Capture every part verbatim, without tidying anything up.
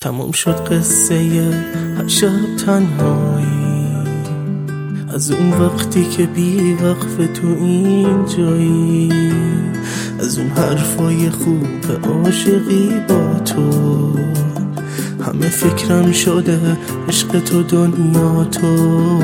تموم شد قصه هر شب تنهایی، از اون وقتی که بی وقف تو این جایی، از اون حرفای خوب عاشقی با تو. همه فکرم شده عشق تو دنیا تو.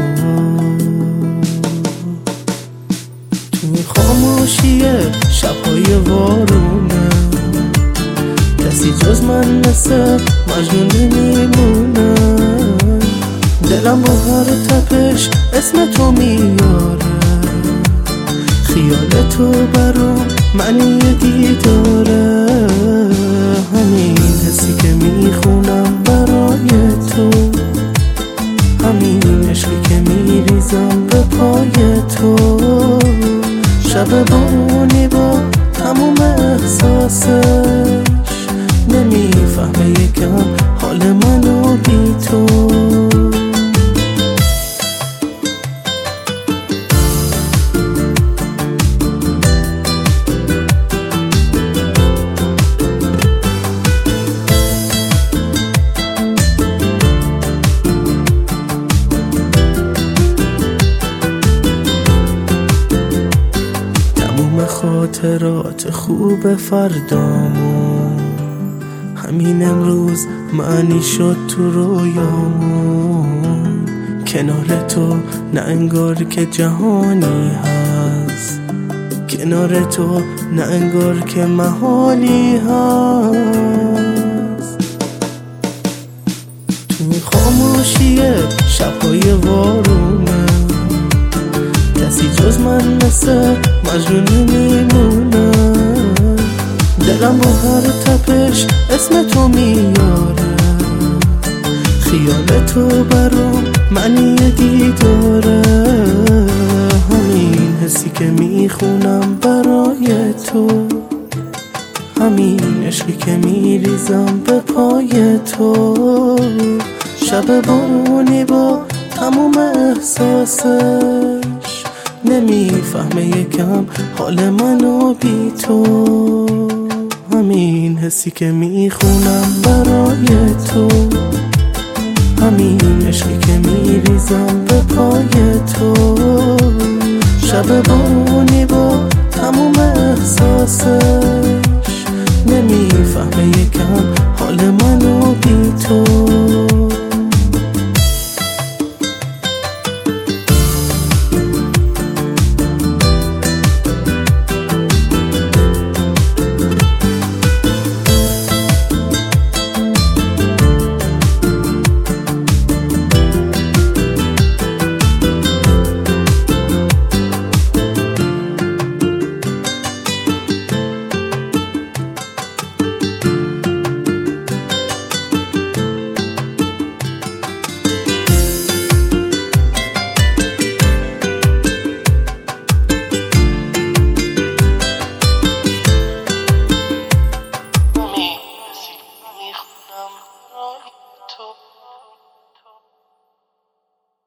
تو این خاموشی شبهای وارونه، کسی جز من مثل مجنون نمیمونه. دلم با هر تپش اسم تو میاره، خیال تو برام معنی دیداره. همین حسی که میخونم برای تو، همین عشقی که میریزم به پای تو. شب بارونی با تموم احساسش، نمیفهمه یکم حال منو بی تو. خاطرات خوب فردامون، همین امروز معنی شد تو رویامون. کنار تو نه انگار که جهانی هست، کنار تو نه انگار که محالی هست. تو خاموشی شبهای وارونه، کسی جز من مثل مجنون نمیمونه. دلم با هر تپش اسم تو میاره، خیال تو برام معنی دیداره. همین حسی که میخونم برای تو، همین عشقی که میریزم به پای تو. شب بارونی با تموم احساسش، نمیفهمه یکم حال منو بی تو. همین حسی که میخونم برای تو، همین عشقی که میریزم به پای تو. شب بارونی با تموم احساسش، نمیفهمه یکم